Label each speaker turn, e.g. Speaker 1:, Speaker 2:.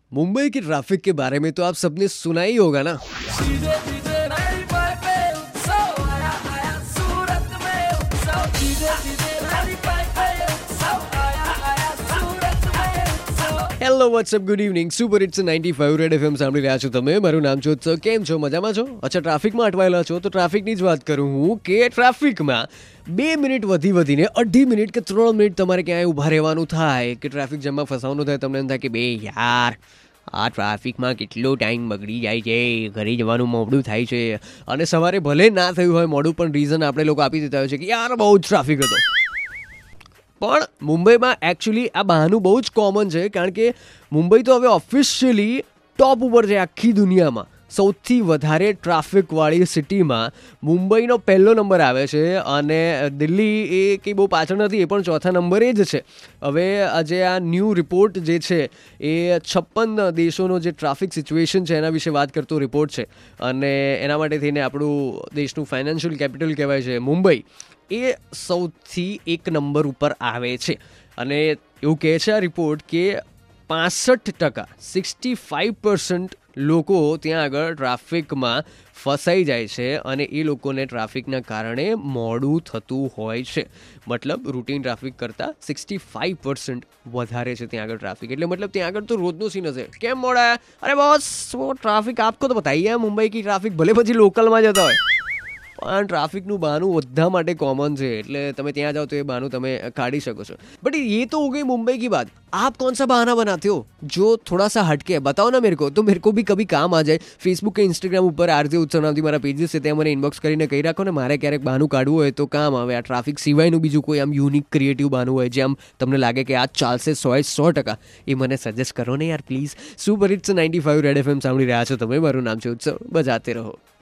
Speaker 1: मुंबई की ट्रैफिक के बारे में तो आप सबने सुना ही होगा ना।
Speaker 2: सीधे सीधे रेडी पाई पे उत्सव आया आया सूरत में उत्सव सीधे सीधे रेडी पाई पे उत्सव आया आया सूरत में उत्सव।
Speaker 1: Hello WhatsApp, good evening. Super hits 95 Red FM સાંભળી રહ્યા છો તમે. મારું નામ છે ઉત્સવ. કેમ છો? મજામાં છો? અચ્છા, ટ્રાફિકમાં અટવાયેલા છો તો ટ્રાફિકની જ વાત કરું હું કે ટ્રાફિકમાં 2 મિનિટ વધીને 2.5 મિનિટ કે 3 મિનિટ તમારે ક્યાંય ઊભા રહેવાનું થાય કે ટ્રાફિક જામમાં ફસાવાનું થાય. તમને એમ થાય કે બે યાર આ ટ્રાફિકમાં કેટલો ટાઈમ બગડી જાય છે, ઘરે જવાનું મોડું થાય છે. અને સવારે ભલે ના થયું હોય મોડું, પણ રીઝન આપણે લોકો આપી દેતા હોય છે કે યાર બહુ જ ટ્રાફિક હતો. પણ મુંબઈમાં એકચ્યુઅલી આ બહાનું બહુ જ કોમન છે, કારણ કે મુંબઈ તો હવે ઓફિશિયલી ટોપ ઉપર છે આખી દુનિયામાં. સૌથી વધારે ટ્રાફિકવાળી સિટીમાં મુંબઈનો પહેલો નંબર આવે છે અને દિલ્હી એ કંઈ બહુ પાછળ નથી, એ પણ ચોથા નંબરે જ છે. હવે આજે આ ન્યૂ રિપોર્ટ જે છે એ 56 દેશોનો જે ટ્રાફિક સિચ્યુએશન છે એના વિશે વાત કરતો રિપોર્ટ છે. અને એના માટે થઈને આપણું દેશનું ફાઇનાન્શિયલ કેપિટલ કહેવાય છે મુંબઈ, એ સૌથી 1 નંબર ઉપર આવે છે. અને એવું કહે છે આ રિપોર્ટ કે 65% 65% લોકો ત્યાં આગળ ટ્રાફિકમાં ફસાઈ જાય છે અને એ લોકોને ટ્રાફિકના કારણે મોડું થતું હોય છે. મતલબ રૂટીન ટ્રાફિક કરતાં 65% વધારે છે ત્યાં આગળ ટ્રાફિક. એટલે મતલબ ત્યાં આગળ તો રોજનો સીન હશે. કેમ મોડા? અરે બોસ वो ट्रैफिक आपको तो बताइए है, मुंबई की ट्रैफिक भले પછી લોકલમાં જતા હોય પણ ટ્રાફિકનું બહાનું બધા માટે કોમન છે, એટલે તમે ત્યાં જાઓ તો એ બહાનું તમે કાઢી શકો છો. बट ये तो हो गई मुंबई की बात. आप कौन सा बहाना बनाते हो जो थोड़ा सा हटके है? बताओ ना मेरे को, तो मेरे को भी कभी काम आ जाए. फेसबुक કે ઇન્સ્ટાગ્રામ ઉપર આરજે ઉત્સવ નામથી મારા પેજીસ છે, ત્યાં મને ઇનબોક્સ કરીને કહી રાખો ને. મારે ક્યારેક બહાનું કાઢવું હોય તો કામ આવે. આ ટ્રાફિક સિવાયનું બીજું કોઈ આમ યુનિક ક્રિએટિવ બહાનું હોય જે આમ તમને લાગે કે આ ચાલશે 100%, એ મને સજેસ્ટ કરો ને યાર please. Super hits 95 Red FM સાંભળી રહ્યા છો તમે. મારું નામ છે ઉત્સવ. બજાતે રહો.